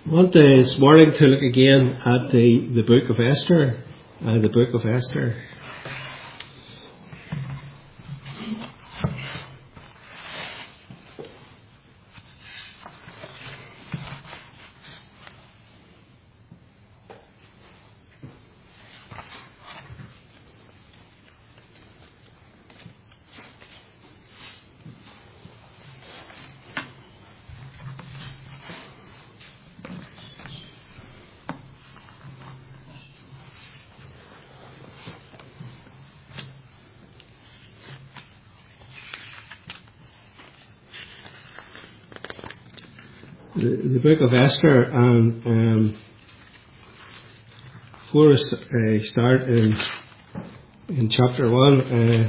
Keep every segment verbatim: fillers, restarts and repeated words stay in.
I want this morning to look again at the, the book of Esther. Uh, the book of Esther. The, the book of Esther, and um, before we uh, start in in chapter one, uh,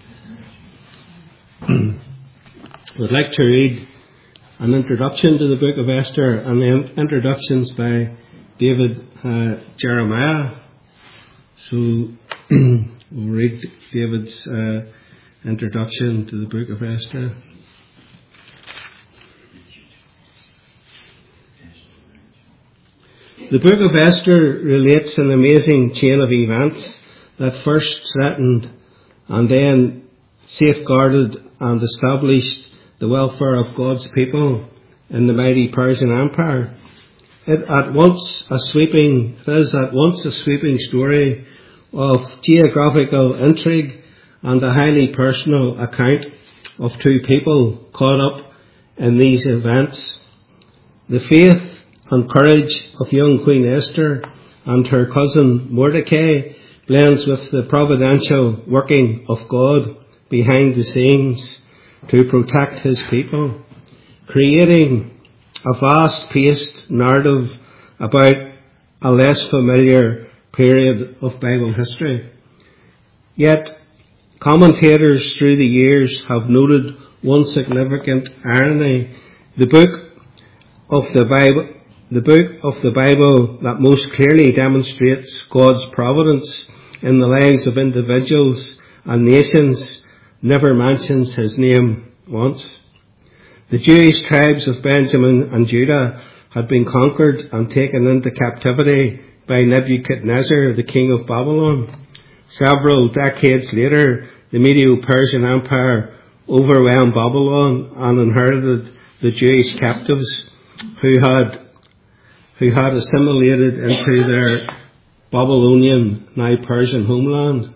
I would like to read an introduction to the book of Esther, and the introductions by David uh, Jeremiah. So we'll read David's uh, introduction to the book of Esther. The book of Esther relates an amazing chain of events that first threatened and then safeguarded and established the welfare of God's people in the mighty Persian Empire. It at once a sweeping, it is at once a sweeping story of geographical intrigue and a highly personal account of two people caught up in these events. The faith and courage of young Queen Esther and her cousin Mordecai blends with the providential working of God behind the scenes to protect his people, creating a fast-paced narrative about a less familiar period of Bible history. Yet, commentators through the years have noted one significant irony. The book of the Bible The book of the Bible that most clearly demonstrates God's providence in the lives of individuals and nations never mentions his name once. The Jewish tribes of Benjamin and Judah had been conquered and taken into captivity by Nebuchadnezzar, the king of Babylon. Several decades later, the Medo-Persian Empire overwhelmed Babylon and inherited the Jewish captives who had who had assimilated into their Babylonian, now Persian homeland.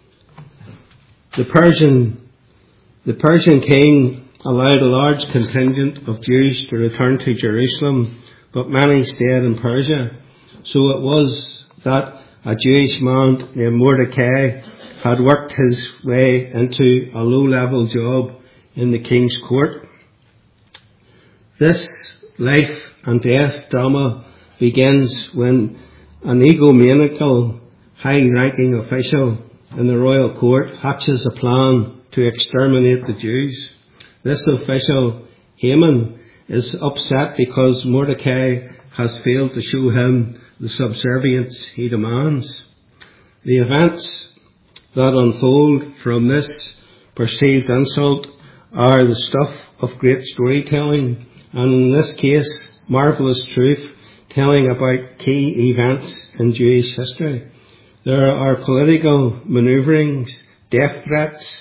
The Persian, the Persian king allowed a large contingent of Jews to return to Jerusalem, but many stayed in Persia. So it was that a Jewish man named Mordecai had worked his way into a low-level job in the king's court. This life and death drama begins when an egomaniacal, high-ranking official in the royal court hatches a plan to exterminate the Jews. This official, Haman, is upset because Mordecai has failed to show him the subservience he demands. The events that unfold from this perceived insult are the stuff of great storytelling, and in this case, marvellous truth telling about key events in Jewish history. There are political manoeuvrings, death threats,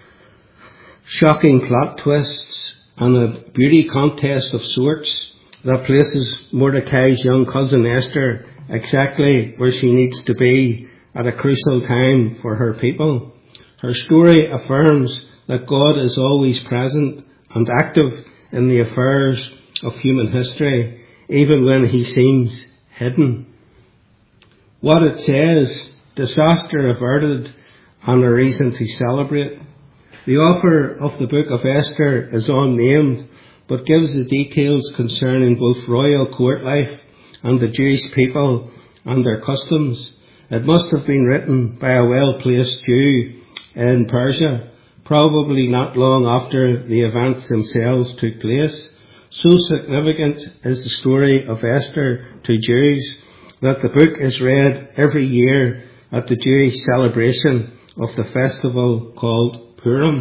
shocking plot twists, and a beauty contest of sorts that places Mordecai's young cousin Esther exactly where she needs to be at a crucial time for her people. Her story affirms that God is always present and active in the affairs of human history, even when he seems hidden. What it says, disaster averted and a reason to celebrate. The author of the book of Esther is unnamed, but gives the details concerning both royal court life and the Jewish people and their customs. It must have been written by a well-placed Jew in Persia, probably not long after the events themselves took place. So significant is the story of Esther to Jews that the book is read every year at the Jewish celebration of the festival called Purim.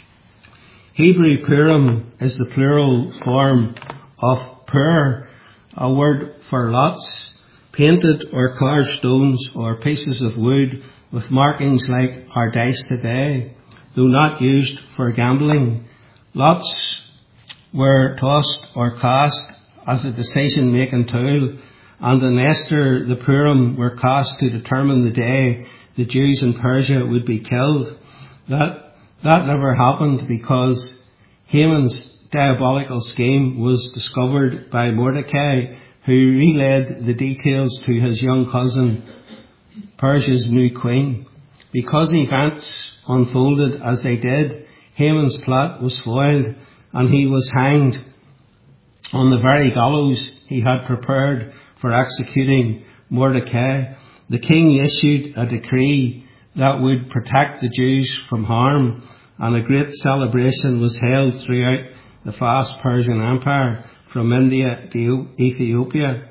Hebrew Purim is the plural form of Pur, a word for lots, painted or carved stones or pieces of wood with markings like our dice today, though not used for gambling. Lots were tossed or cast as a decision-making tool, and in Esther the Purim were cast to determine the day the Jews in Persia would be killed. That, that never happened because Haman's diabolical scheme was discovered by Mordecai, who relayed the details to his young cousin, Persia's new queen. Because events unfolded as they did, Haman's plot was foiled and he was hanged on the very gallows he had prepared for executing Mordecai. The king issued a decree that would protect the Jews from harm, and a great celebration was held throughout the vast Persian Empire from India to Ethiopia.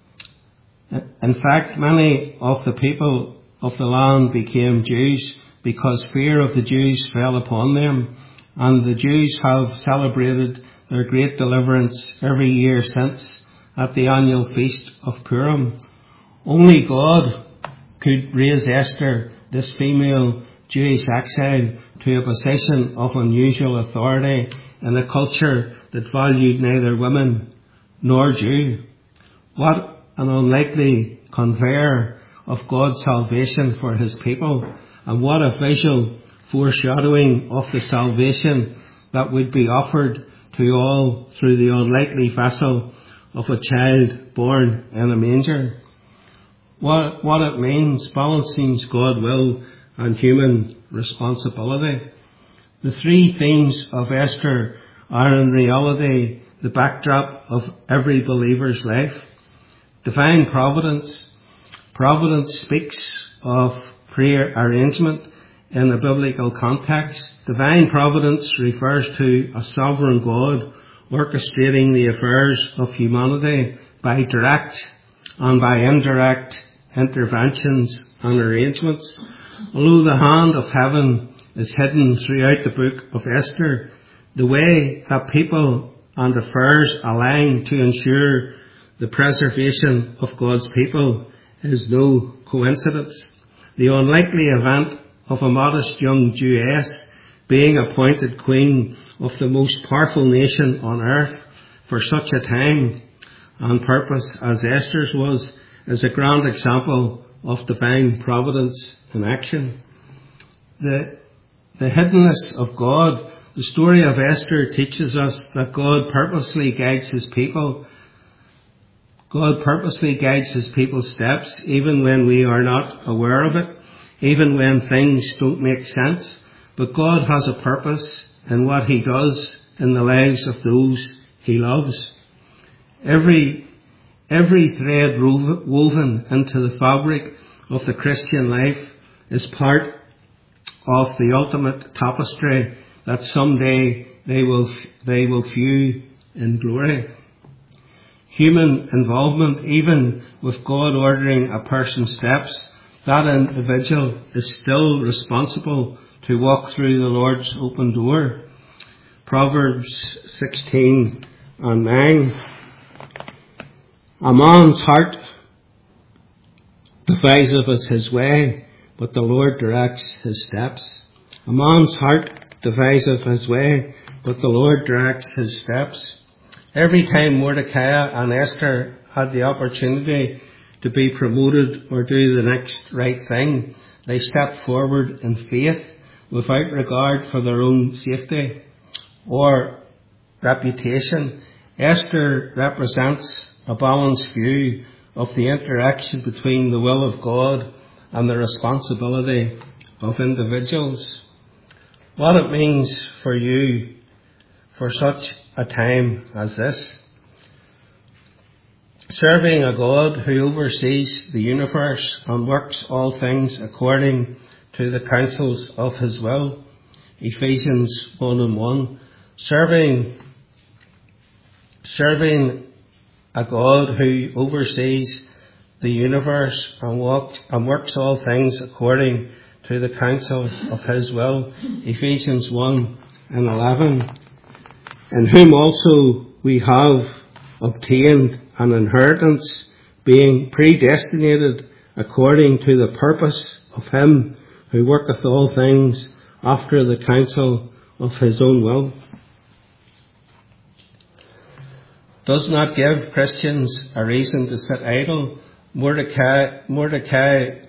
In fact, many of the people of the land became Jews because fear of the Jews fell upon them, and the Jews have celebrated their great deliverance every year since at the annual feast of Purim. Only God could raise Esther, this female Jewish exile, to a position of unusual authority in a culture that valued neither women nor Jew. What an unlikely conveyor of God's salvation for his people, and what a visual foreshadowing of the salvation that would be offered to all through the unlikely vessel of a child born in a manger. What, what it means, balancing God's will and human responsibility. The three themes of Esther are in reality the backdrop of every believer's life. Divine providence. Providence speaks of prayer arrangement in a biblical context. Divine providence refers to a sovereign God orchestrating the affairs of humanity by direct and by indirect interventions and arrangements. Although the hand of heaven is hidden throughout the book of Esther, the way that people and affairs align to ensure the preservation of God's people is no coincidence. The unlikely event of a modest young Jewess being appointed queen of the most powerful nation on earth for such a time and purpose as Esther's was is a grand example of divine providence in action. The, the hiddenness of God. The story of Esther teaches us that God purposely guides his people. God purposely guides his people's steps even when we are not aware of it, even when things don't make sense. But God has a purpose in what he does in the lives of those he loves. Every, every thread woven into the fabric of the Christian life is part of the ultimate tapestry that someday they will, they will view in glory. Human involvement, even with God ordering a person's steps, that individual is still responsible to walk through the Lord's open door. Proverbs sixteen and nine. A man's heart deviseth his way, but the Lord directs his steps. A man's heart deviseth his way, but the Lord directs his steps. Every time Mordecai and Esther had the opportunity to be promoted or do the next right thing, they stepped forward in faith without regard for their own safety or reputation. Esther represents a balanced view of the interaction between the will of God and the responsibility of individuals. What it means for you for such a time as this. Serving a God who oversees the universe and works all things according to the counsels of his will. Ephesians one and one. Serving, serving a God who oversees the universe and, walked, and works all things according to the counsel of his will. Ephesians one and eleven. In whom also we have obtained an inheritance, being predestinated according to the purpose of him who worketh all things after the counsel of his own will. Does not give Christians a reason to sit idle. Mordecai, Mordecai,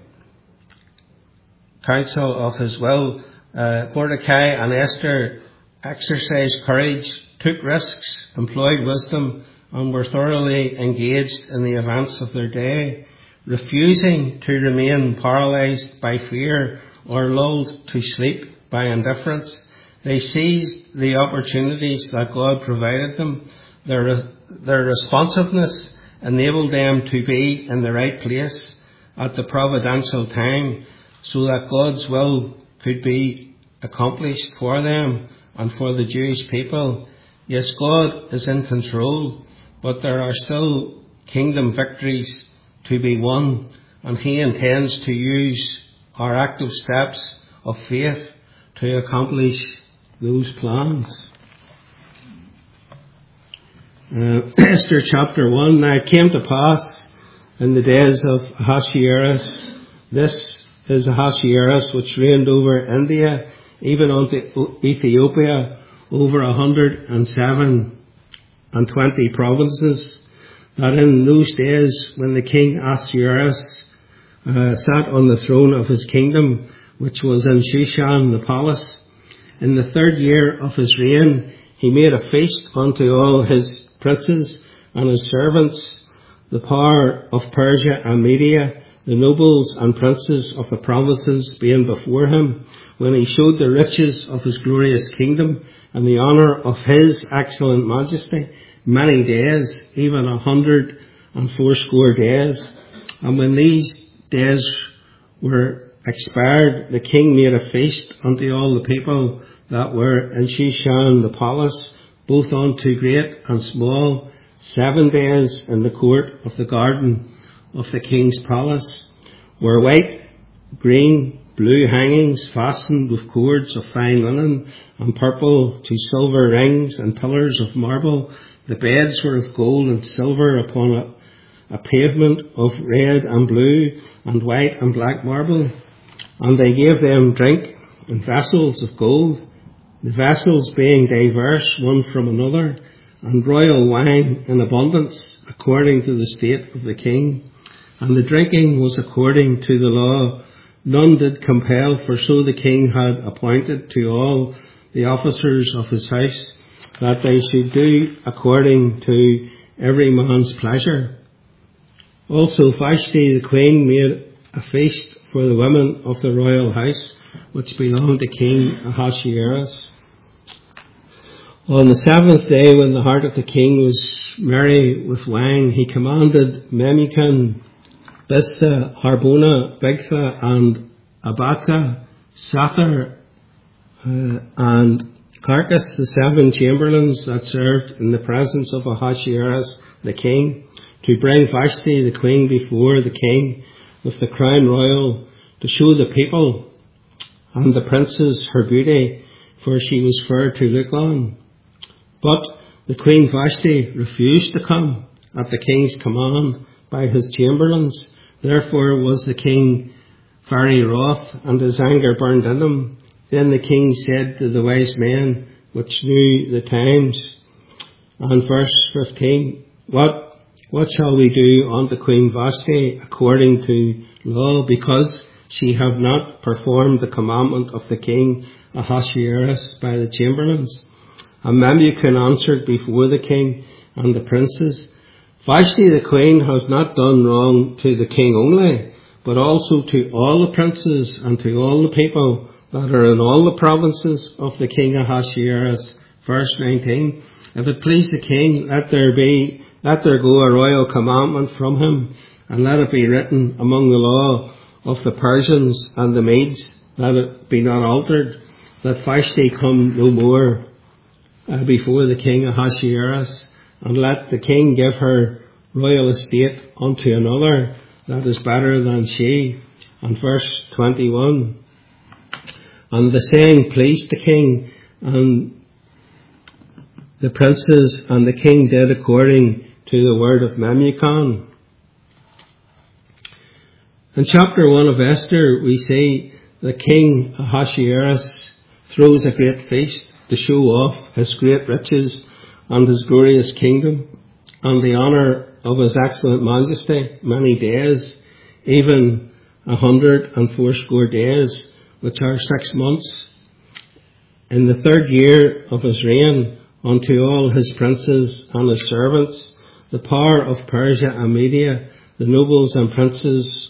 counsel of his will. Uh, Mordecai and Esther exercised courage, took risks, employed wisdom, and were thoroughly engaged in the events of their day, refusing to remain paralyzed by fear or lulled to sleep by indifference. They seized the opportunities that God provided them. Their, their responsiveness enabled them to be in the right place at the providential time so that God's will could be accomplished for them and for the Jewish people. Yes, God is in control, but there are still kingdom victories to be won, and he intends to use our active steps of faith to accomplish those plans. Uh, Esther chapter one. Now it came to pass in the days of Ahasuerus, this is Ahasuerus which reigned over India, even unto Ethiopia, over a hundred and seven and twenty provinces, that in those days when the king Ahasuerus uh, sat on the throne of his kingdom, which was in Shushan the palace, in the third year of his reign, he made a feast unto all his princes and his servants, the power of Persia and Media, the nobles and princes of the provinces being before him, when he showed the riches of his glorious kingdom and the honour of his excellent majesty, many days, even a hundred and fourscore days. And when these days were expired, the king made a feast unto all the people that were in Shushan the palace, both unto great and small, seven days in the court of the garden of the king's palace, were white, green, blue hangings fastened with cords of fine linen, and purple to silver rings and pillars of marble. The beds were of gold and silver upon a, a pavement of red and blue and white and black marble. And they gave them drink in vessels of gold, the vessels being diverse one from another, and royal wine in abundance, according to the state of the king. And the drinking was according to the law. None did compel, for so the king had appointed to all the officers of his house, that they should do according to every man's pleasure. Also Vashti the queen made a feast for the women of the royal house, which belonged to King Ahasuerus. On the seventh day, when the heart of the king was merry with wine, he commanded Memucan, Biztha, Harbona, Bigtha, and Abaka, Sathar, uh, and Carcas, the seven chamberlains that served in the presence of Ahasuerus the king, to bring Vashti the queen before the king with the crown royal, to show the people and the princes her beauty, for she was fair to look on. But the queen Vashti refused to come at the king's command by his chamberlains. Therefore was the king very wroth, and his anger burned in him. Then the king said to the wise men which knew the times, and verse fifteen, What what shall we do unto Queen Vashti according to law, because she have not performed the commandment of the king Ahasuerus by the chamberlains? And Memucan answered before the king and the princes, Vashti the queen has not done wrong to the king only, but also to all the princes and to all the people that are in all the provinces of the king Ahasuerus. Verse nineteen, If it please the king, let there be, let there go a royal commandment from him, and let it be written among the law of the Persians and the Medes, that it be not altered, that Vashti come no more uh, before the king Ahasuerus, and let the king give her royal estate unto another that is better than she. And verse twenty-one, And the saying pleased the king and the princes, and the king did according to to the word of Memucan. In chapter one of Esther, we see that King Ahasuerus throws a great feast to show off his great riches and his glorious kingdom and the honour of his excellent majesty many days, even a hundred and fourscore days, which are six months. In the third year of his reign, unto all his princes and his servants, the power of Persia and Media, the nobles and princes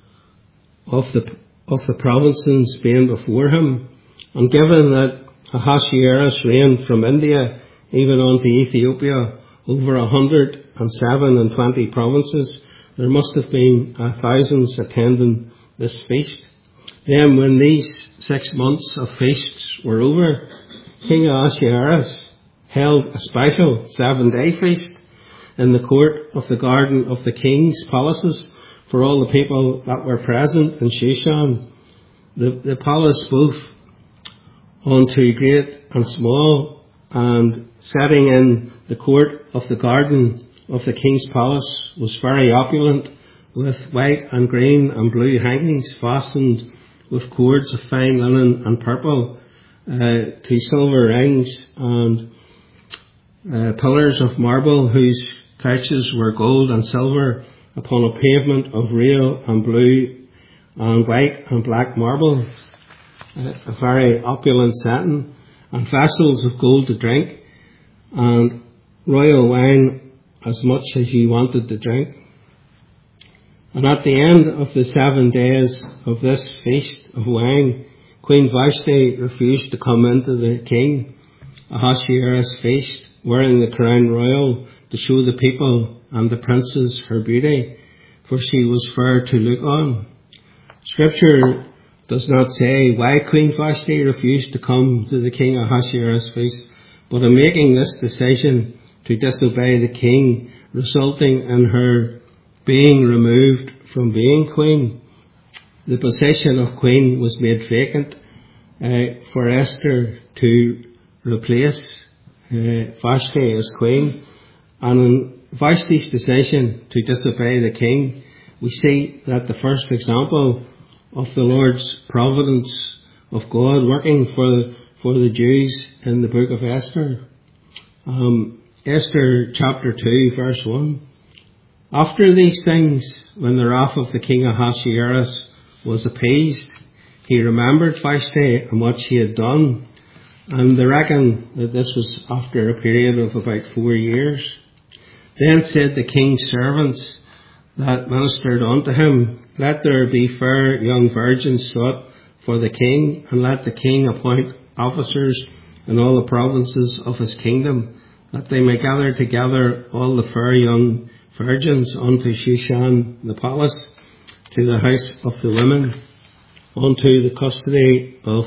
of the of the provinces being before him, and given that Ahasuerus reigned from India even unto Ethiopia over a hundred and seven and twenty provinces, there must have been a thousands attending this feast. Then when these six months of feasts were over, King Ahasuerus held a special seven-day feast in the court of the garden of the king's palaces for all the people that were present in Shushan. The, the palace both unto great and small, and setting in the court of the garden of the king's palace was very opulent, with white and green and blue hangings fastened with cords of fine linen and purple, uh, to silver rings, and uh, pillars of marble whose couches were gold and silver, upon a pavement of real and blue and white and black marble, uh, a very opulent setting, and vessels of gold to drink, and royal wine as much as you wanted to drink. And at the end of the seven days of this feast of wine, Queen Vashti refused to come into the king Ahasuerus' feast, wearing the crown royal, to show the people and the princes her beauty, for she was fair to look on. Scripture does not say why Queen Vashti refused to come to the king Ahasuerus' feast, but in making this decision to disobey the king, resulting in her being removed from being queen, the position of queen was made vacant uh, for Esther to replace uh, Vashti as queen. And in Vashti's decision to disobey the king, we see that the first example of the Lord's providence of God working for for the Jews in the book of Esther. Um, Esther chapter two, verse one. After these things, when the wrath of the king Ahasuerus was appeased, he remembered Vashti and what she had done, and they reckon that this was after a period of about four years. Then said the king's servants that ministered unto him, Let there be fair young virgins sought for the king, and let the king appoint officers in all the provinces of his kingdom, that they may gather together all the fair young virgins unto Shushan the palace, to the house of the women, unto the custody of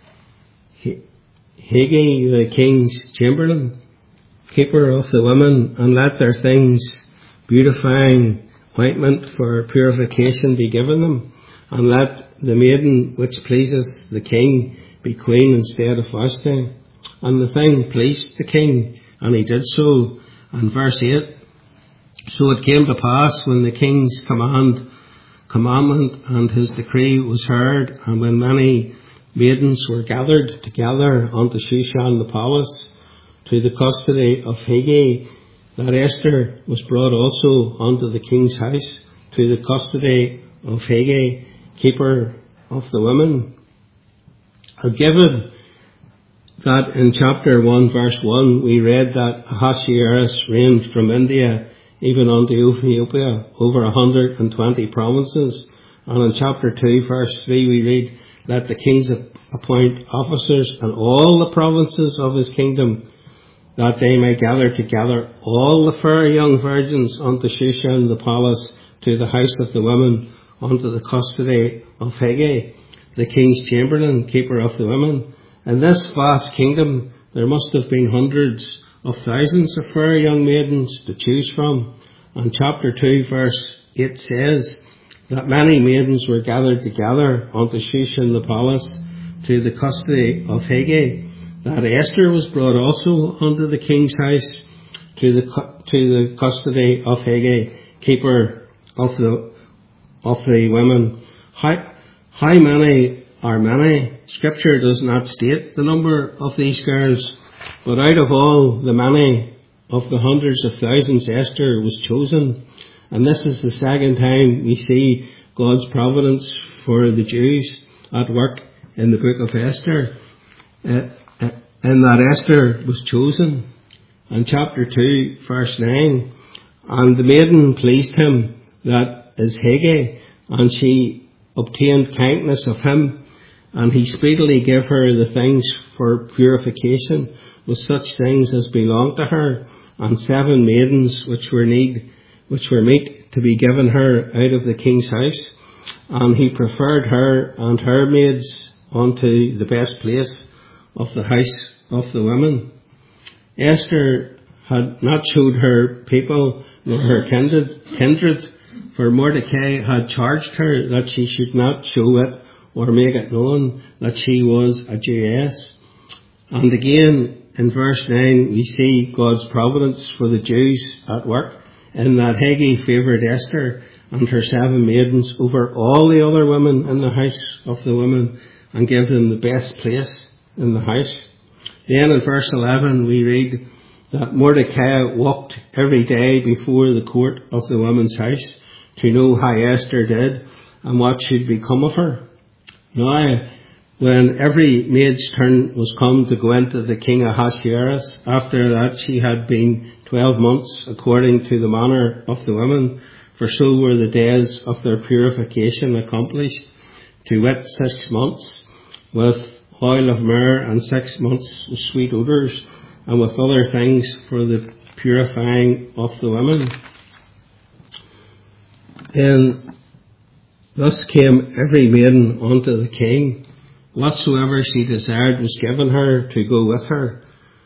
Haggai the king's chamberlain, keeper of the women, and let their things beautifying ointment for purification be given them, and let the maiden which pleases the king be queen instead of Vashti. And the thing pleased the king, and he did so. And verse eight, So it came to pass, when the king's command, commandment and his decree was heard, and when many maidens were gathered together unto Shushan the palace, to the custody of Haggai, that Esther was brought also unto the king's house, to the custody of Haggai, keeper of the women. And given that in chapter one, verse one, we read that Ahasuerus reigned from India even unto Ethiopia, over a hundred and twenty provinces. And in chapter two, verse three, we read that the kings appoint officers in all the provinces of his kingdom, that they may gather together all the fair young virgins unto Shushan the palace, to the house of the women, unto the custody of Haggai, the king's chamberlain, keeper of the women. In this vast kingdom there must have been hundreds of thousands of fair young maidens to choose from. And chapter two, verse eight says that many maidens were gathered together unto Shushan the palace, to the custody of Haggai, that Esther was brought also unto the king's house, to the to the custody of Haggai, keeper of the of the women. How how many are many? Scripture does not state the number of these girls, but out of all the many of the hundreds of thousands, Esther was chosen. And this is the second time we see God's providence for the Jews at work in the book of Esther, uh, uh, and that Esther was chosen. In chapter two, verse nine, and the maiden pleased him that is Haggai, and she obtained kindness of him, and he speedily gave her the things for purification, with such things as belonged to her, and seven maidens which were need, which were meet to be given her out of the king's house. And he preferred her and her maids unto the best place of the house of the women. Esther had not showed her people nor her kindred, kindred, for Mordecai had charged her that she should not show it or make it known that she was a Jewess. And again, in verse nine, we see God's providence for the Jews at work, in that Haggai favoured Esther and her seven maidens over all the other women in the house of the women, and gave them the best place in the house. Then in verse eleven we read that Mordecai walked every day before the court of the women's house to know how Esther did and what should become of her. Now, when every maid's turn was come to go into the king Ahasuerus, after that she had been twelve months according to the manner of the women, for so were the days of their purification accomplished, to wit six months with oil of myrrh, and six months with sweet odours, and with other things for the purifying of the women. Then thus came every maiden unto the king. Whatsoever she desired was given her to go with her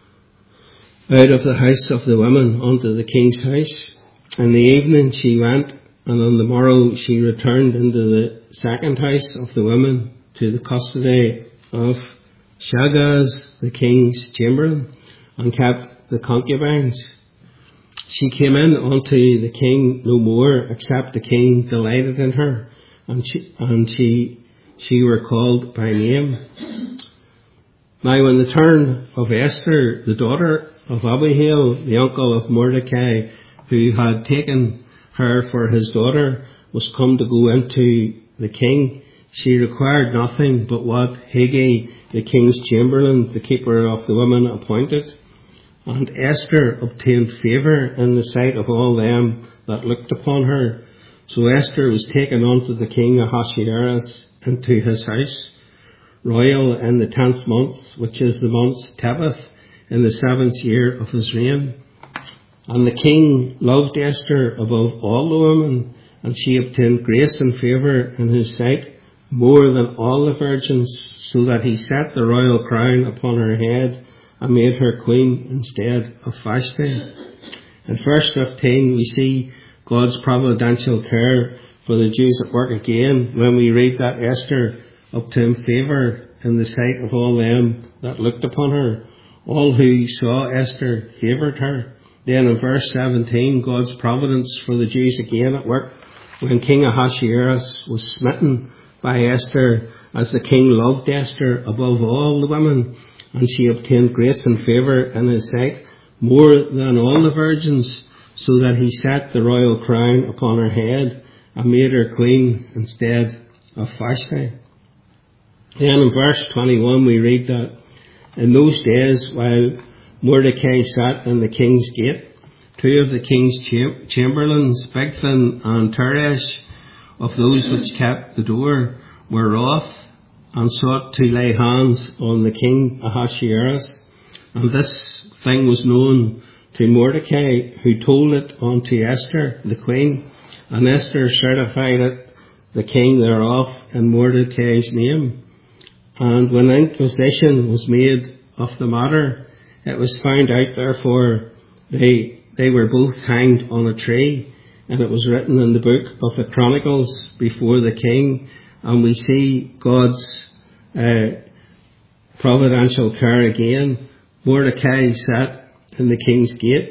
out of the house of the women unto the king's house. In the evening she went, and on the morrow she returned into the second house of the women to the custody of Shaggaz, the king's chamberlain, and kept the concubines. She came in unto the king no more, except the king delighted in her, and she and she she were called by name. Now when the turn of Esther, the daughter of Abihail, the uncle of Mordecai, who had taken her for his daughter, was come to go into the king, she required nothing but what Haggai, the king's chamberlain, the keeper of the women, appointed. And Esther obtained favour in the sight of all them that looked upon her. So Esther was taken unto the king Ahasuerus into his house royal in the tenth month, which is the month Tebeth, in the seventh year of his reign. And the king loved Esther above all the women, and she obtained grace and favour in his sight more than all the virgins, so that he set the royal crown upon her head and made her queen instead of Vashti. In verse fifteen we see God's providential care for the Jews at work again, when we read that Esther obtained favour in the sight of all them that looked upon her. All who saw Esther favoured her. Then in verse seventeen, God's providence for the Jews again at work, when King Ahasuerus was smitten by Esther, as the king loved Esther above all the women, and she obtained grace and favour in his sight more than all the virgins, so that he set the royal crown upon her head and made her queen instead of Vashti. Then in verse twenty-one we read that in those days, while Mordecai sat in the king's gate, two of the king's cham- chamberlains, Bigthan and Teresh, of those which kept the door, were wroth, and sought to lay hands on the king Ahasuerus. And this thing was known to Mordecai, who told it unto Esther the queen, and Esther certified it the king thereof in Mordecai's name. And when inquisition was made of the matter, it was found out therefore they they were both hanged on a tree, and it was written in the book of the Chronicles before the king. And we see God's uh, providential care again. Mordecai sat in the king's gate,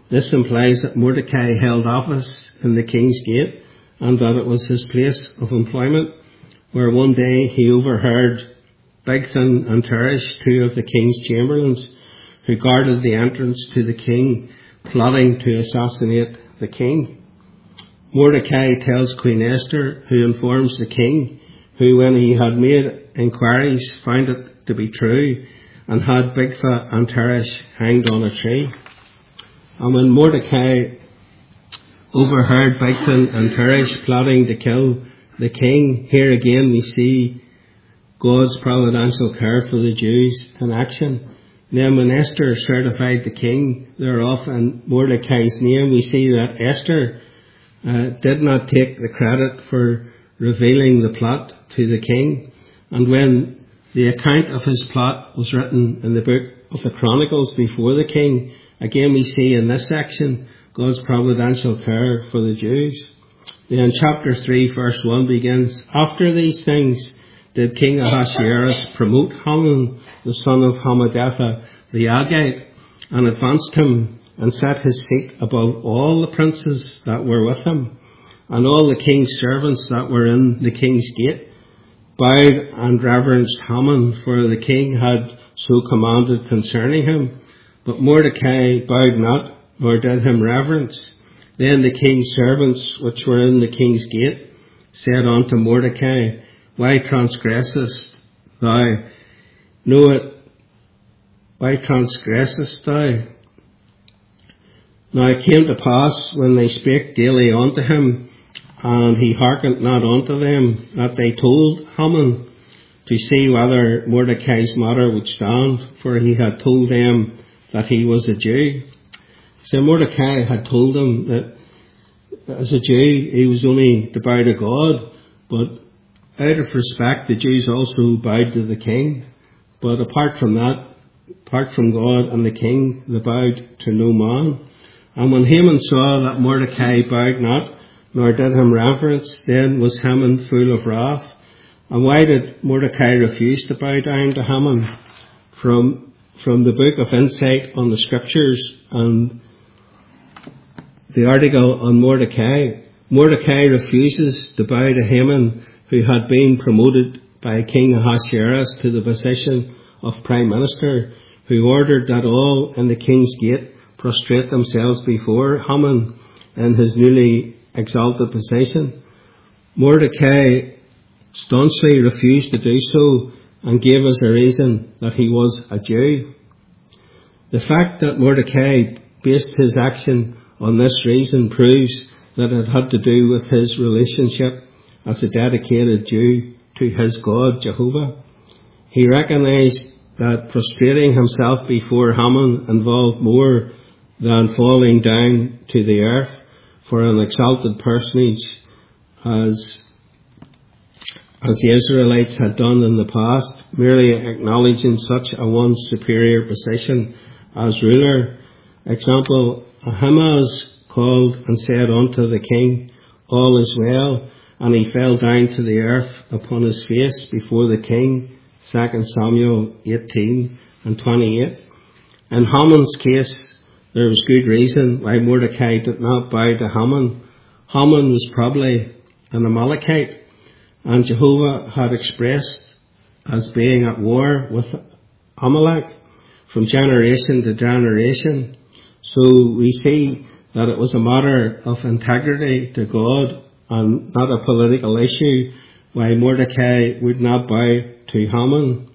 This implies that Mordecai held office in the king's gate and that it was his place of employment, where one day he overheard Bigthan and Teresh, two of the king's chamberlains, who guarded the entrance to the king, plotting to assassinate the king. Mordecai tells Queen Esther, who informs the king, who when he had made inquiries found it to be true, and had Bigthan and Teresh hanged on a tree. And when Mordecai overheard Bigthan and Teresh plotting to kill the king, here again we see God's providential care for the Jews in action. Then when Esther certified the king thereof in Mordecai's name, we see that Esther uh, did not take the credit for revealing the plot to the king. And when the account of his plot was written in the book of the Chronicles before the king, again we see in this section God's providential care for the Jews. Then chapter three verse one begins, "After these things did King Ahasuerus promote Haman, the son of Hammedatha the Agagite, and advanced him, and set his seat above all the princes that were with him. And all the king's servants that were in the king's gate bowed and reverenced Haman, for the king had so commanded concerning him. But Mordecai bowed not, nor did him reverence. Then the king's servants which were in the king's gate said unto Mordecai, Why transgressest thou? Know it, why transgressest thou? Now it came to pass, when they spake daily unto him, and he hearkened not unto them, that they told Haman to see whether Mordecai's matter would stand, for he had told them that he was a Jew. So Mordecai had told them that as a Jew he was only to bow to God, but out of respect the Jews also bowed to the king. But apart from that, apart from God and the king, they bowed to no man. And when Haman saw that Mordecai bowed not, nor did him reverence, then was Haman full of wrath. And why did Mordecai refuse to bow down to Haman? From, from the book of Insight on the Scriptures and the article on Mordecai, Mordecai refuses to bow to Haman, who had been promoted by King Ahasuerus to the position of Prime Minister, who ordered that all in the king's gate prostrate themselves before Haman in his newly exalted position. Mordecai staunchly refused to do so and gave us a reason that he was a Jew. The fact that Mordecai based his action on this reason proves that it had to do with his relationship as a dedicated Jew to his God, Jehovah. He recognized that prostrating himself before Haman involved more than falling down to the earth for an exalted personage, as as the Israelites had done in the past, merely acknowledging such a one's superior position as ruler. Example, Ahimaaz called and said unto the king, All is well, and he fell down to the earth upon his face before the king. Second Samuel eighteen and twenty-eight. In Haman's case, there was good reason why Mordecai did not bow to Haman. Haman was probably an Amalekite, and Jehovah had expressed as being at war with Amalek from generation to generation. So we see that it was a matter of integrity to God and not a political issue why Mordecai would not bow to Haman.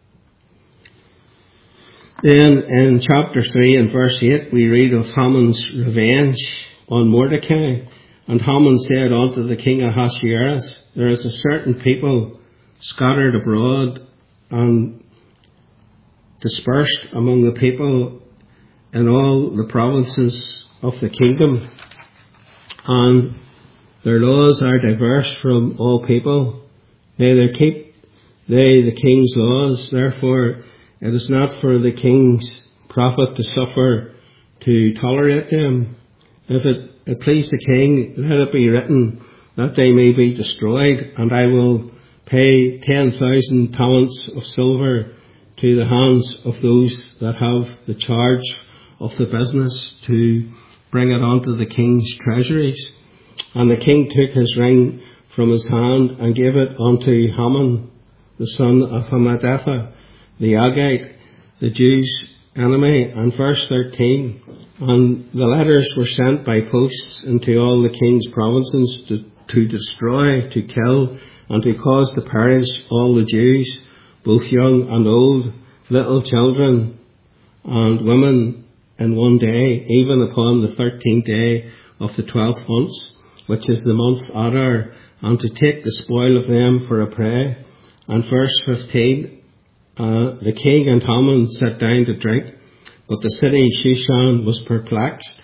Then in chapter three and verse eight we read of Haman's revenge on Mordecai. And Haman said unto the king Ahasuerus, There is a certain people scattered abroad and dispersed among the people in all the provinces of the kingdom, and their laws are diverse from all people. Neither keep they the king's laws. Therefore it is not for the king's profit to suffer to tolerate them. If it, it please the king, let it be written that they may be destroyed, and I will pay ten thousand talents of silver to the hands of those that have the charge of the business to bring it onto the king's treasuries. And the king took his ring from his hand and gave it unto Haman, the son of Hammedatha, the Agagite, the Jews' enemy. And verse thirteen, and the letters were sent by posts into all the king's provinces to, to destroy, to kill, and to cause to perish all the Jews, both young and old, little children and women, in one day, even upon the thirteenth day of the twelfth month, which is the month Adar, and to take the spoil of them for a prey. And verse fifteen, uh, the king and Haman sat down to drink, but the city Shushan was perplexed.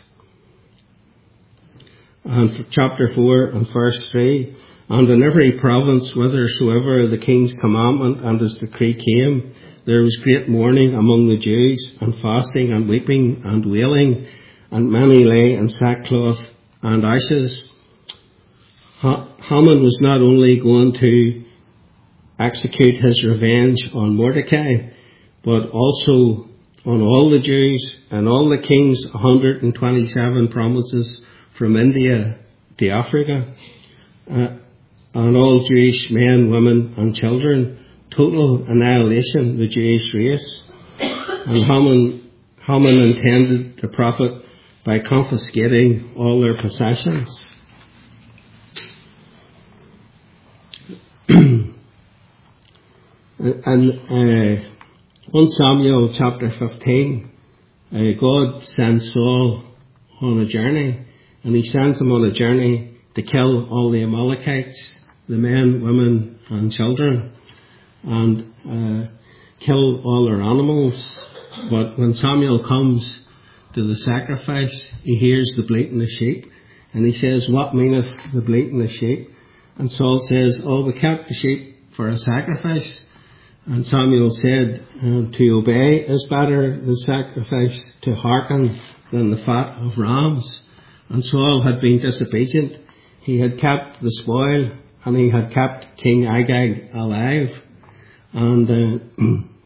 And chapter four and verse three, and in every province whithersoever the king's commandment and his decree came, there was great mourning among the Jews, and fasting and weeping and wailing, and many lay in sackcloth and ashes. Haman was not only going to execute his revenge on Mordecai, but also on all the Jews and all the king's one hundred twenty-seven provinces from India to Africa, uh, and all Jewish men, women and children. Total annihilation, the Jewish race. And Haman, Haman intended to profit by confiscating all their possessions. And uh, First Samuel chapter fifteen, uh, God sends Saul on a journey, and he sends him on a journey to kill all the Amalekites, the men, women and children, and uh, kill all their animals. But when Samuel comes to the sacrifice, he hears the bleating of sheep, and he says, what meaneth the bleating of sheep? And Saul says, oh, we kept the sheep for a sacrifice. And Samuel said, uh, to obey is better than sacrifice, to hearken than the fat of rams. And Saul had been disobedient. He had kept the spoil, and he had kept King Agag alive. And uh,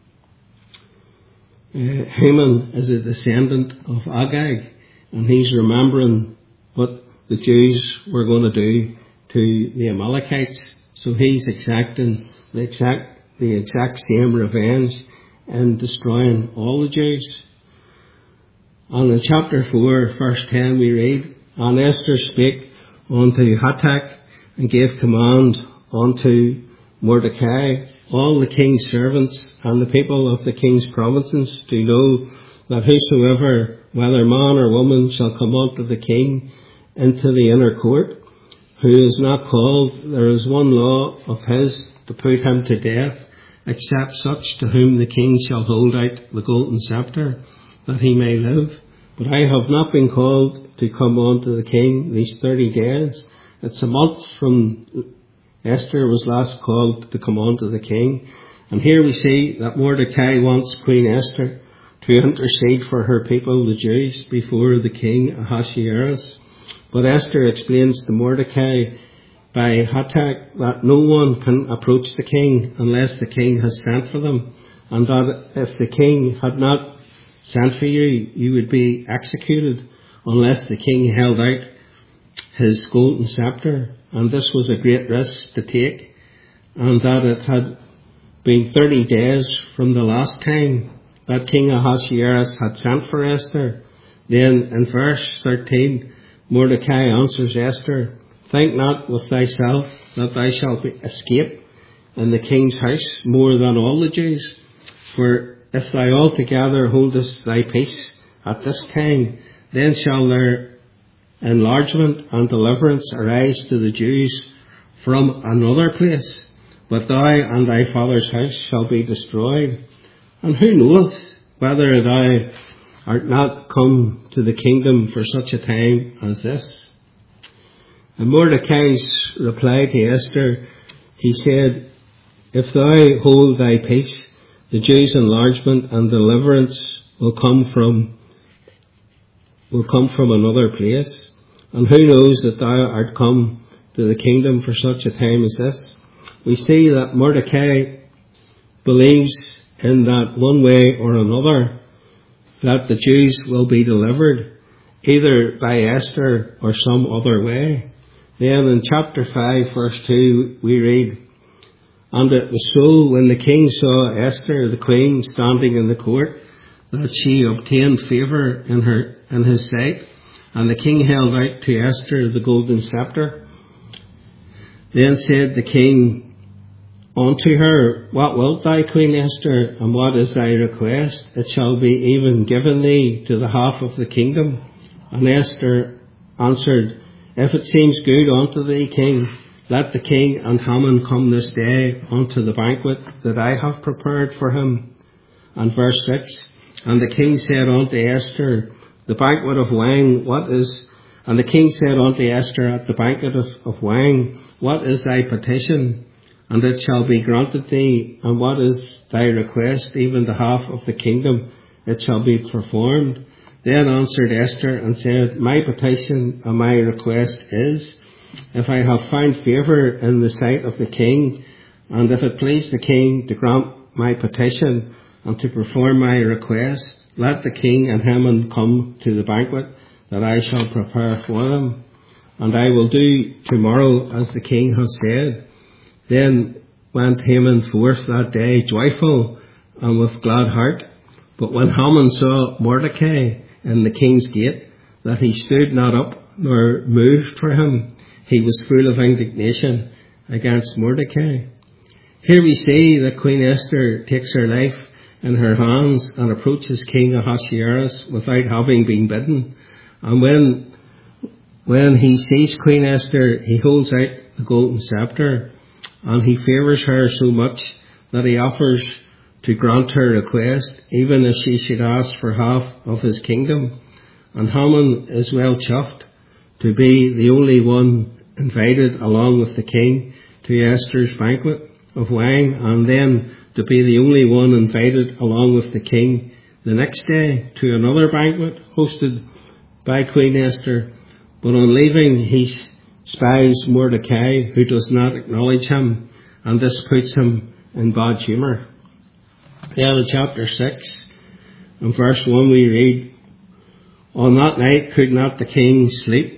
uh, Haman is a descendant of Agag, and he's remembering what the Jews were going to do to the Amalekites. So he's exacting the exact the exact same revenge in destroying all the Jews. And in chapter four, verse ten, we read, and Esther spake unto Hatak, and gave command unto Mordecai, all the king's servants and the people of the king's provinces, to know that whosoever, whether man or woman, shall come unto the king into the inner court, who is not called, there is one law of his to put him to death, except such to whom the king shall hold out the golden scepter, that he may live. But I have not been called to come unto the king these thirty days. It's a month from Esther was last called to come unto the king. And here we see that Mordecai wants Queen Esther to intercede for her people, the Jews, before the king Ahasuerus. But Esther explains to Mordecai by Hatak that no one can approach the king unless the king has sent for them, and that if the king had not sent for you, you would be executed unless the king held out his golden scepter. And this was a great risk to take, and that it had been thirty days from the last time that King Ahasuerus had sent for Esther. Then in verse thirteen, Mordecai answers Esther, think not with thyself that thou shalt escape in the king's house more than all the Jews. For if thou altogether holdest thy peace at this time, then shall their enlargement and deliverance arise to the Jews from another place. But thou and thy father's house shall be destroyed. And who knoweth whether thou art not come to the kingdom for such a time as this? And Mordecai's reply to Esther, he said, if thou hold thy peace, the Jews' enlargement and deliverance will come from will come from another place. And who knows that thou art come to the kingdom for such a time as this? We see that Mordecai believes in that one way or another, that the Jews will be delivered, either by Esther or some other way. Then in chapter five, verse two, we read, "And it was so, when the king saw Esther, the queen, standing in the court, that she obtained favour in her in his sight. And the king held out to Esther the golden sceptre. Then said the king unto her, What wilt thou, Queen Esther, and what is thy request? It shall be even given thee to the half of the kingdom. And Esther answered, If it seems good unto thee, king, let the king and Haman come this day unto the banquet that I have prepared for him." And verse six, "And the king said unto Esther, The banquet of wine, what is, and the king said unto Esther at the banquet of, of wine, What is thy petition? And it shall be granted thee. And what is thy request? Even the half of the kingdom, it shall be performed. Then answered Esther and said, My petition and my request is, if I have found favour in the sight of the king, and if it please the king to grant my petition and to perform my request, let the king and Haman come to the banquet that I shall prepare for them. And I will do tomorrow as the king has said. Then went Haman forth that day joyful and with glad heart. But when Haman saw Mordecai in the king's gate, that he stood not up nor moved for him, he was full of indignation against Mordecai. Here we see that Queen Esther takes her life in her hands and approaches King Ahasuerus without having been bidden. And when when he sees Queen Esther, he holds out the golden scepter, and he favours her so much that he offers to grant her request, even if she should ask for half of his kingdom. And Haman is well chuffed to be the only one invited along with the king to Esther's banquet of wine, and then to be the only one invited along with the king the next day to another banquet hosted by Queen Esther. But on leaving, he spies Mordecai, who does not acknowledge him, and this puts him in bad humour. Then in chapter six, in verse one, we read, On that night could not the king sleep.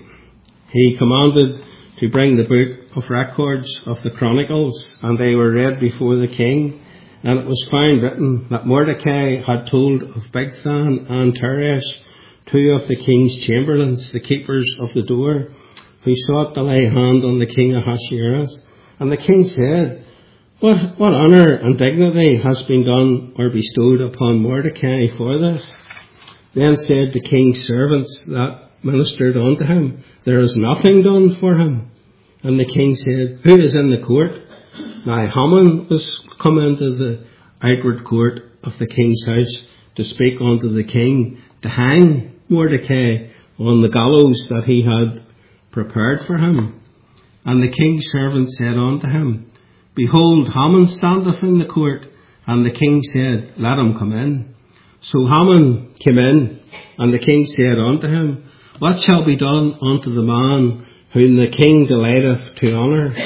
He commanded to bring the book of records of the Chronicles, and they were read before the king. And it was found written that Mordecai had told of Bigthan and Teresh, two of the king's chamberlains, the keepers of the door, who sought to lay hand on the king Ahasuerus. And the king said, What, what honour and dignity has been done or bestowed upon Mordecai for this? Then said the king's servants that ministered unto him, There is nothing done for him. And the king said, Who is in the court? Now Haman was come into the outward court of the king's house to speak unto the king, to hang Mordecai on the gallows that he had prepared for him. And the king's servant said unto him, Behold, Haman standeth in the court. And the king said, Let him come in. So Haman came in, and the king said unto him, What shall be done unto the man whom the king delighteth to honour?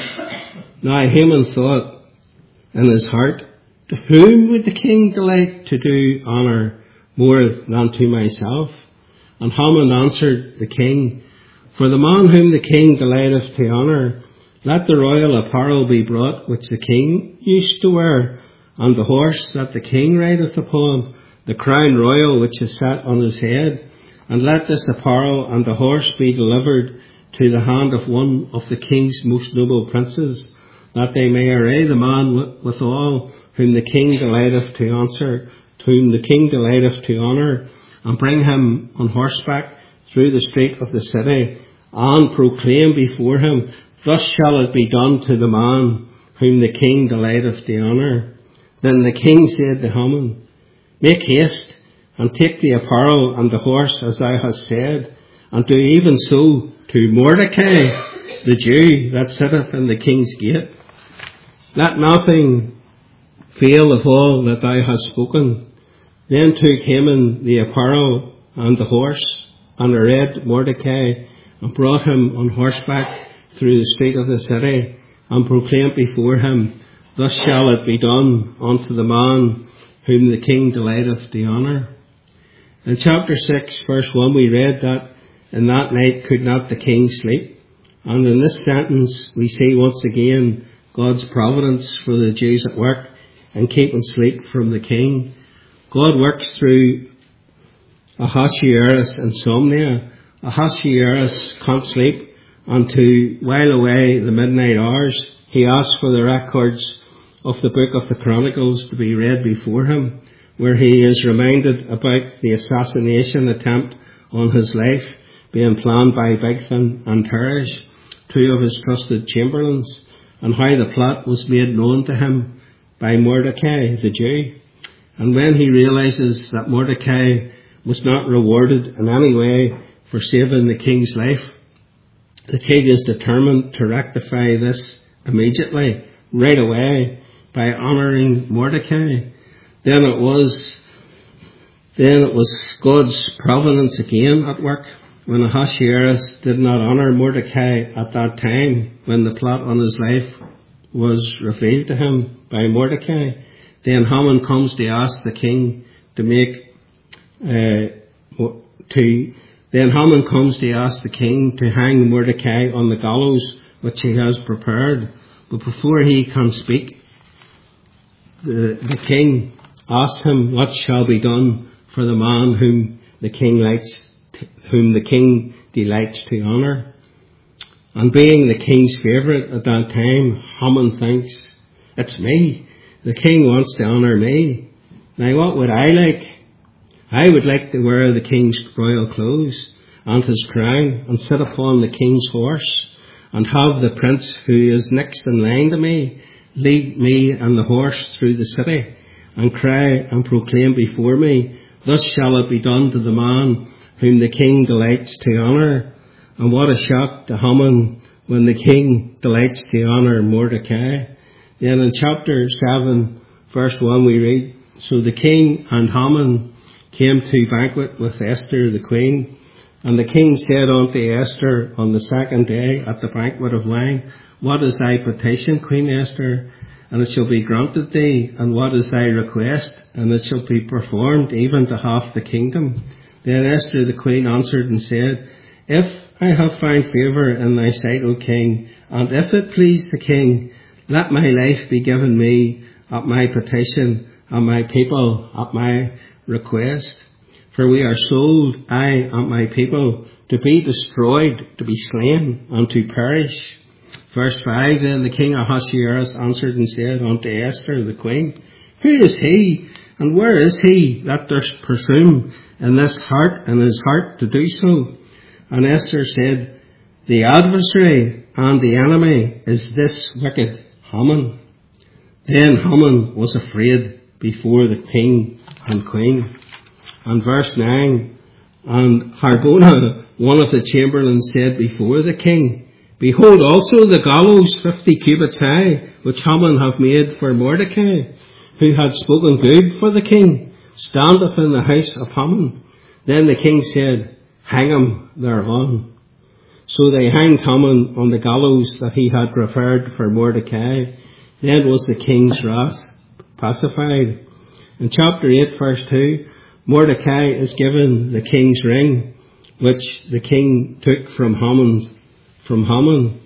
Now Haman thought in his heart, To whom would the king delight to do honour more than to myself? And Haman answered the king, For the man whom the king delighteth to honour, let the royal apparel be brought which the king used to wear, and the horse that the king rideth upon, the crown royal which is set on his head. And let this apparel and the horse be delivered to the hand of one of the king's most noble princes, that they may array the man withal whom the king delighteth to answer, to whom the king delighteth to honour, and bring him on horseback through the street of the city, and proclaim before him, Thus shall it be done to the man whom the king delighteth to honour. Then the king said to Haman, Make haste, and take the apparel and the horse as thou hast said, and do even so to Mordecai, the Jew that sitteth in the king's gate. Let nothing fail of all that thou hast spoken. Then took Haman the apparel and the horse, and arrayed Mordecai, and brought him on horseback through the street of the city, and proclaimed before him, Thus shall it be done unto the man whom the king delighteth to honour. In chapter six, verse one, we read that, "In that night could not the king sleep." And in this sentence, we see once again God's providence for the Jews at work in keeping sleep from the king. God works through Ahasuerus' insomnia. Ahasuerus can't sleep, and to while away the midnight hours, he asks for the records of the book of the Chronicles to be read before him, where he is reminded about the assassination attempt on his life being planned by Bigthan and Teresh, two of his trusted chamberlains, and how the plot was made known to him by Mordecai the Jew. And when he realizes that Mordecai was not rewarded in any way for saving the king's life, the king is determined to rectify this immediately, right away, by honouring Mordecai. Then it was, then it was God's providence again at work when Ahasuerus did not honour Mordecai at that time, when the plot on his life was revealed to him by Mordecai. Then Haman comes to ask the king to make uh, to. Then Haman comes to ask the king to hang Mordecai on the gallows which he has prepared. But before he can speak, the, the king asks him what shall be done for the man whom the king likes, to, whom the king delights to honour. And being the king's favourite at that time, Haman thinks, it's me. The king wants to honour me. Now what would I like? I would like to wear the king's royal clothes and his crown and sit upon the king's horse and have the prince who is next in line to me lead me and the horse through the city and cry and proclaim before me, thus shall it be done to the man whom the king delights to honour. And what a shock to Haman when the king delights to honour Mordecai. Then in chapter seven, verse one, we read, so the king and Haman came to banquet with Esther the queen. And the king said unto Esther on the second day at the banquet of wine, what is thy petition, Queen Esther? And it shall be granted thee. And what is thy request? And it shall be performed even to half the kingdom. Then Esther the queen answered and said, if I have found favour in thy sight, O king, and if it please the king, let my life be given me at my petition, and my people at my request. For we are sold, I and my people, to be destroyed, to be slain, and to perish. Verse five, then the king Ahasuerus answered and said unto Esther the queen, who is he, and where is he that durst presume in this heart, in his heart to do so? And Esther said, the adversary and the enemy is this wicked Haman. Then Haman was afraid before the king and queen. And verse nine, and Harbona, one of the chamberlains, said before the king, behold also the gallows fifty cubits high, which Haman hath made for Mordecai, who had spoken good for the king, standeth in the house of Haman. Then the king said, hang him thereon. So they hanged Haman on the gallows that he had prepared for Mordecai. Then was the king's wrath pacified. In chapter eight, verse two, Mordecai is given the king's ring, which the king took from Haman. From Haman.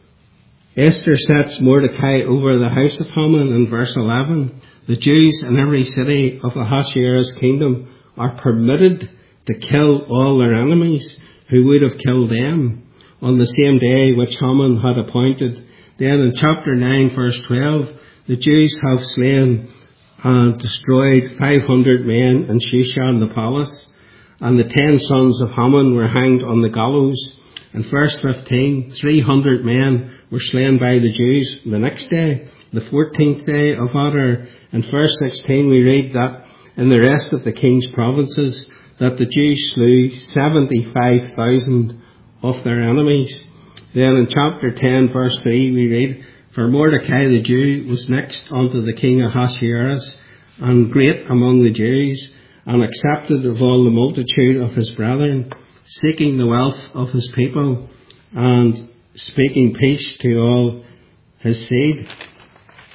Esther sets Mordecai over the house of Haman in verse eleven. The Jews in every city of Ahasuerus' kingdom are permitted to kill all their enemies who would have killed them on the same day which Haman had appointed. Then in chapter nine, verse twelve, the Jews have slain and destroyed five hundred men in Shushan the palace, and the ten sons of Haman were hanged on the gallows. In verse fifteen, three hundred men were slain by the Jews the next day, the fourteenth day of Adar. In verse sixteen we read that in the rest of the king's provinces that the Jews slew seventy-five thousand of their enemies. Then in chapter ten, verse three, we read, for Mordecai the Jew was next unto the king Ahasuerus, and great among the Jews, and accepted of all the multitude of his brethren, seeking the wealth of his people, and speaking peace to all his seed.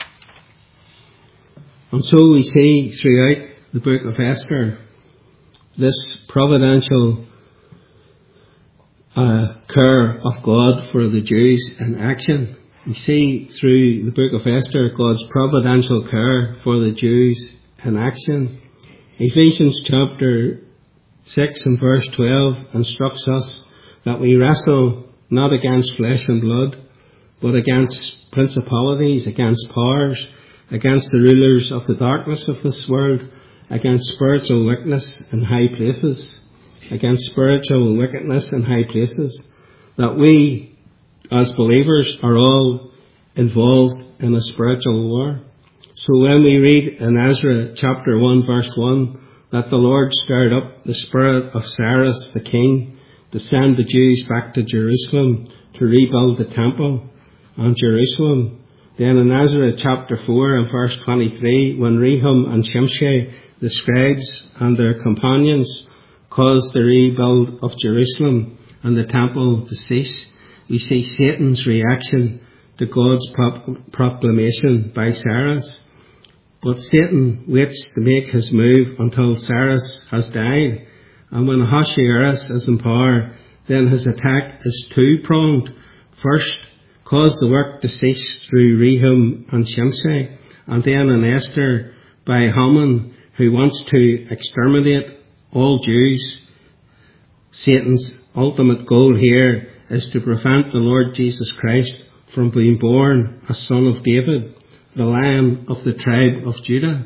And so we see throughout the book of Esther this providential uh, care of God for the Jews in action. We see through the book of Esther God's providential care for the Jews in action. Ephesians chapter six and verse twelve instructs us that we wrestle not against flesh and blood, but against principalities, against powers, against the rulers of the darkness of this world, against spiritual wickedness in high places, against spiritual wickedness in high places, that we as believers are all involved in a spiritual war. So when we read in Ezra chapter one verse one that the Lord stirred up the spirit of Cyrus the king to send the Jews back to Jerusalem to rebuild the temple and Jerusalem, then in Ezra chapter four and verse twenty-three, when Rehum and Shimshai, the scribes and their companions, caused the rebuild of Jerusalem and the temple to cease, we see Satan's reaction to God's pro- proclamation by Cyrus. But Satan waits to make his move until Cyrus has died, and when Ahasuerus is in power, then his attack is two-pronged. First, cause the work to cease through Rehum and Shimshai, and then in Esther by Haman, who wants to exterminate all Jews. Satan's ultimate goal here is to prevent the Lord Jesus Christ from being born a son of David, the Lion of the tribe of Judah.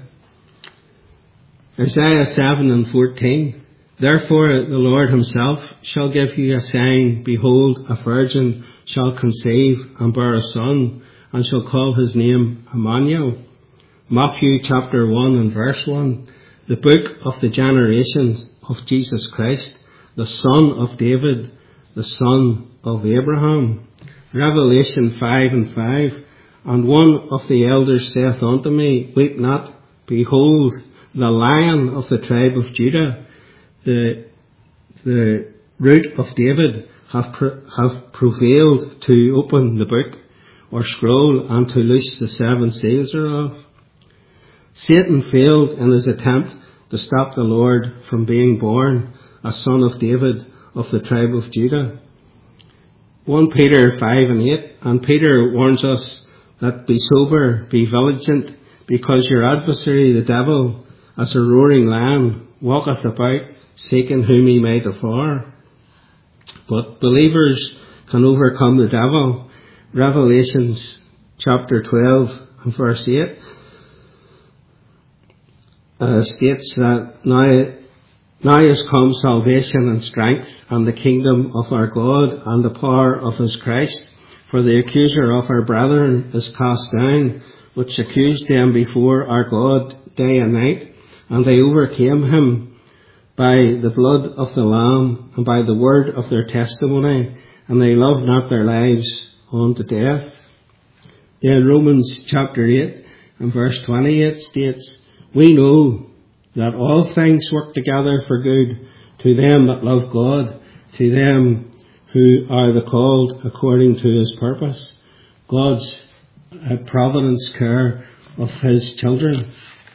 Isaiah seven and fourteen. Therefore the Lord himself shall give you a sign. Behold, a virgin shall conceive and bear a son, and shall call his name Emmanuel. Matthew chapter one and verse one. The book of the generations of Jesus Christ, the son of David, the son of Abraham. Revelation five and five. And one of the elders saith unto me, Weep not, behold, the Lion of the tribe of Judah, the the root of David, hath, pre- hath prevailed to open the book or scroll and to loose the seven seals thereof. Satan failed in his attempt to stop the Lord from being born a son of David of the tribe of Judah. First Peter five and eight. And Peter warns us that be sober, be vigilant, because your adversary the devil, as a roaring lion, walketh about, seeking whom he may devour. But believers can overcome the devil. Revelations chapter twelve and verse eight uh, states that now, now is come salvation and strength and the kingdom of our God and the power of his Christ. For the accuser of our brethren is cast down, which accused them before our God day and night, and they overcame him by the blood of the Lamb and by the word of their testimony, and they loved not their lives unto death. Then Romans chapter eight and verse twenty-eight states, We know that all things work together for good to them that love God, to them who are the called according to his purpose. God's uh, providence care of his children.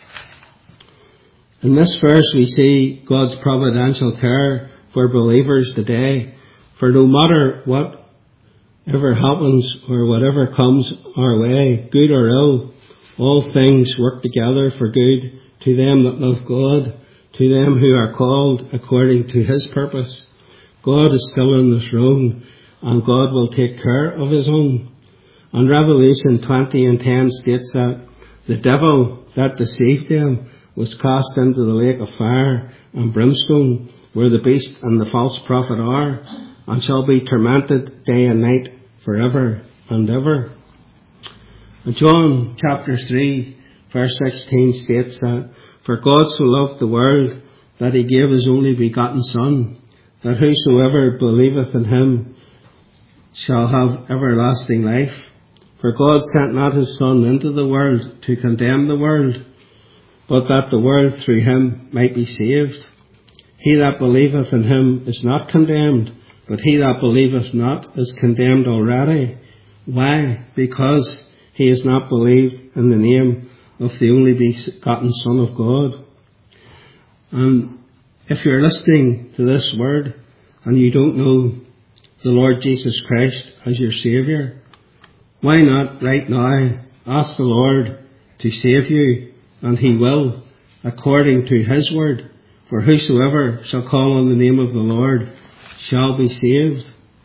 In this verse we see God's providential care for believers today. For no matter what ever happens or whatever comes our way, good or ill, all things work together for good to them that love God, to them who are called according to his purpose. God is still on the throne, and God will take care of his own. And Revelation twenty and ten states that the devil that deceived them was cast into the lake of fire and brimstone, where the beast and the false prophet are, and shall be tormented day and night forever and ever. And John chapter three verse sixteen states that, For God so loved the world that he gave his only begotten Son, that whosoever believeth in him shall have everlasting life. For God sent not his Son into the world to condemn the world, but that the world through him might be saved. He that believeth in him is not condemned, but he that believeth not is condemned already. Why? Because he has not believed in the name of the only begotten Son of God. And if you're listening to this word and you don't know the Lord Jesus Christ as your Saviour, why not right now ask the Lord to save you, and He will, according to His word. For whosoever shall call on the name of the Lord shall be saved.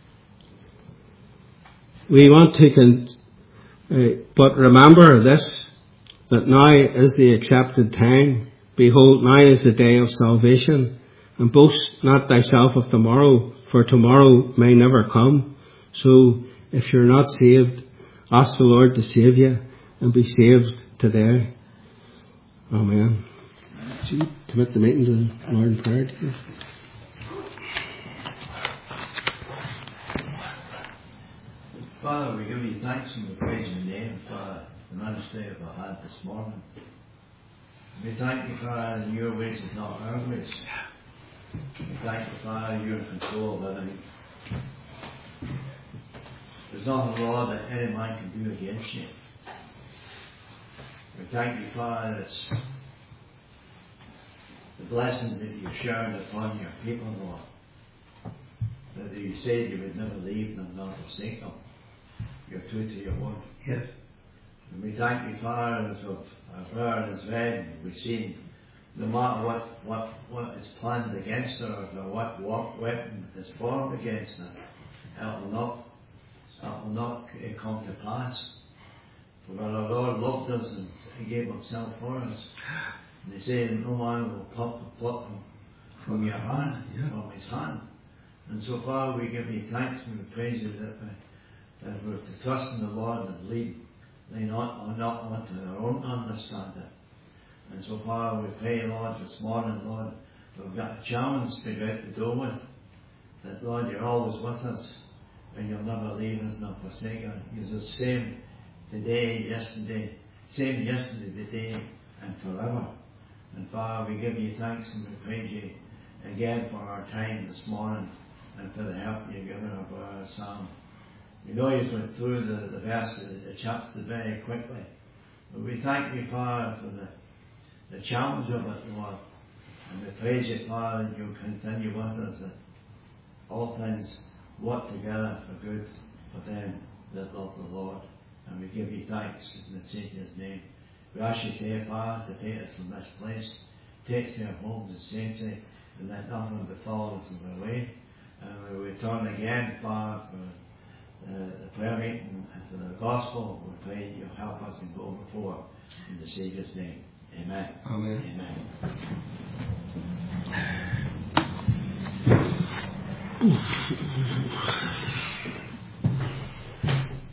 We want to, con- uh, but remember this, that now is the accepted time. Behold, now is the day of salvation. And boast not thyself of tomorrow, for tomorrow may never come. So, if you're not saved, ask the Lord to save you, and be saved today. Amen. Should we commit the meeting to the Lord in prayer? Father, we give you thanks and we praise your name for the ministry of our had this morning. We thank you, Father, that your ways is not our ways. We thank you, Father, you're in control of everything. There's nothing, Lord, that any man can do against you. We thank you, Father, it's the blessing that you've showered upon your people, Lord. That you said you would never leave them nor forsake them. You're true to your word. Yes. And we thank you, Father, as our prayer is read, we've seen no matter what, what, what is planned against us or what, what weapon is formed against us, it will not, it will not come to pass. For our Lord loved us and He gave Himself for us. And He said, no man will pluck the pluck from your hand, yeah. from His hand. And so far we give you thanks and we praise you that, we, that we're to trust in the Lord and lead, lean not, not onto our own understanding. And so far we pray, Lord, this morning, Lord, we've got a challenge to go out the door with. That, Lord, you're always with us and you'll never leave us nor forsake us. You're the same today, yesterday, same yesterday, today, and forever. And Father, we give you thanks and we praise you again for our time this morning and for the help you've given our brother Sam. We know you went through the, the verses, the chapters very quickly. But we thank you, Father, for the, the challenge of it, Lord. And we praise you, Father, that you'll continue with us, that all things work together for good for them that love the Lord. And we give you thanks in the Saviour's name. We ask you today, Father, to take us from this place, take us to our homes in safety, and let nothing befall us on the way. And we return again, Father, for uh, the prayer meeting and for the gospel. We pray you'll help us and go before in the Saviour's name. Amen. Amen. Amen.